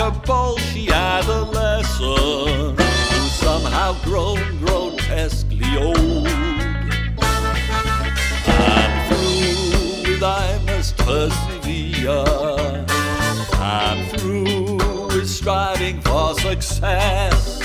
a bolshy adolescent who's somehow grown grotesquely old. And through with I must persevere, and through with striving for success.